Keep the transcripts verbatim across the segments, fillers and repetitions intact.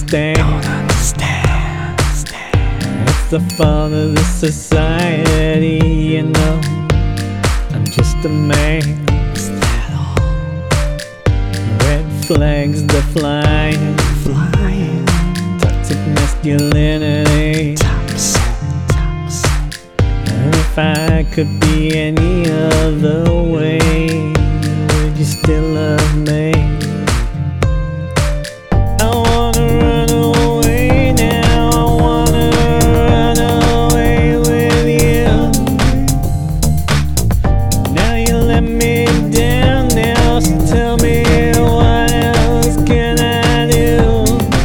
understand. Don't understand. It's the fault of the society, you know. I'm just a man. Is that all? Red flags, they're flying. Flying. Toxic masculinity. Toxic. Toxic. And if I could be any other way, would you still love me? I wanna run away now. I wanna run away with you. Now you let me down now, so tell me what else can I do?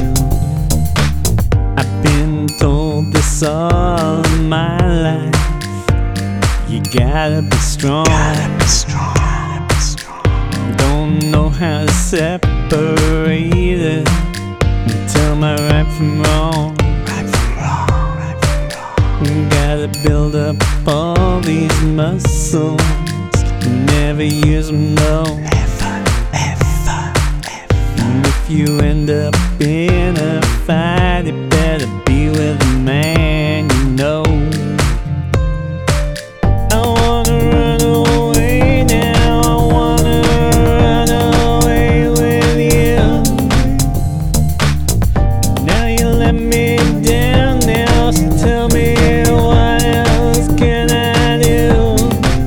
I've been told this all my life. You gotta be strong. Gotta be strong. Gotta be strong. Don't know how to separate it and tell my right from wrong. Right from wrong. Right from wrong. Gotta build up all these muscles, never use them though. Ever, ever, ever. And if you end up in a fight, you better be with a man you know. I wanna run away now. I wanna run away with you. Now you let me down now, so tell me what else can I do?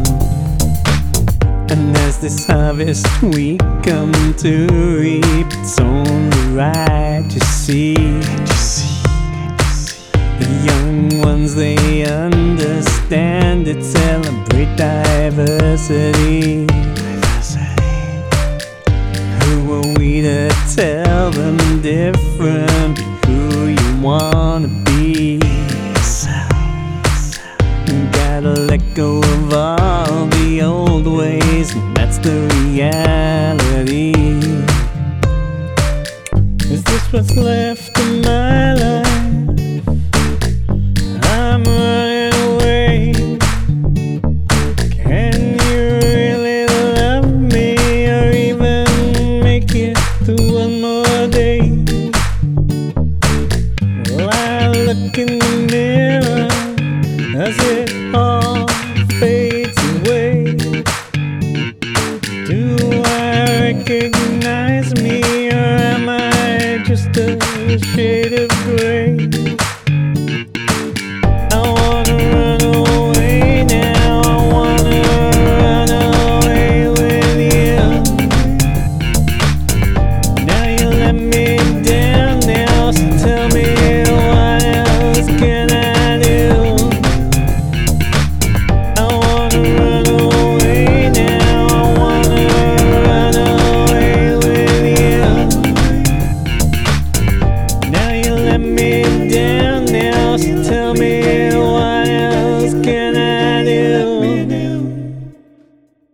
And as this harvest we come to reap, it's only right to see. Can't you see? Can't you see? The young ones, they understand it, celebrate diversity. Diversity. Who are we to tell them different? Be who you wanna be. Yourself. Gotta let go of all the old ways, and that's the reality. Is this what's left of my life? I'm running away. Can you really love me, or even make it through one more day? Well, I look in the mirror as it all fades away. Do I recognize me, or am I just a shade of gray?